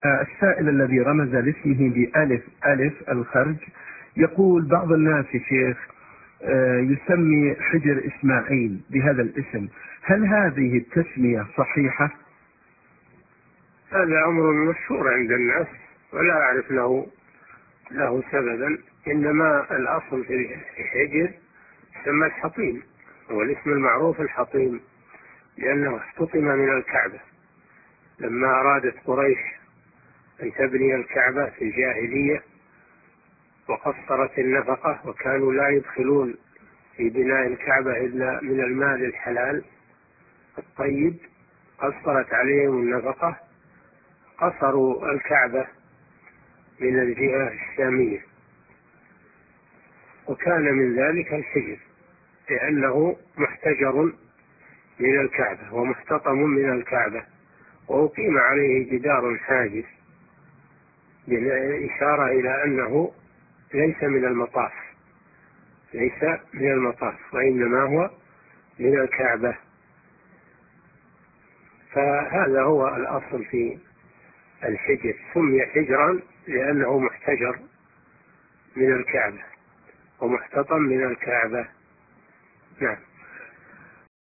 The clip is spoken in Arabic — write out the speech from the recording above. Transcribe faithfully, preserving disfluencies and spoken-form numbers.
آه، السائل الذي رمز لاسمه بألف ألف الخرج يقول بعض الناس يا شيخ آه، يسمي حجر إسماعيل بهذا الاسم، هل هذه التسمية صحيحة؟ هذا أمر مشهور عند الناس ولا أعرف له له سببا، إنما الأصل في الحجر يسمى الحطيم، هو الاسم المعروف الحطيم، لأنه احتطم من الكعبة لما أرادت قريش أن تبني الكعبة في الجاهلية وقصرت النفقة، وكانوا لا يدخلون في بناء الكعبة إلا من المال الحلال الطيب، قصرت عليهم النفقة، قصروا الكعبة من الجهة الشامية، وكان من ذلك الحجر لأنه محتجر من الكعبة ومحتطم من الكعبة، وأقيم عليه جدار حاجز بالإشارة إلى أنه ليس من المطاف، ليس من المطاف وإنما هو من الكعبة. فهذا هو الأصل في الحجر، سمي حجرا لأنه محتجر من الكعبة ومحتطم من الكعبة. نعم.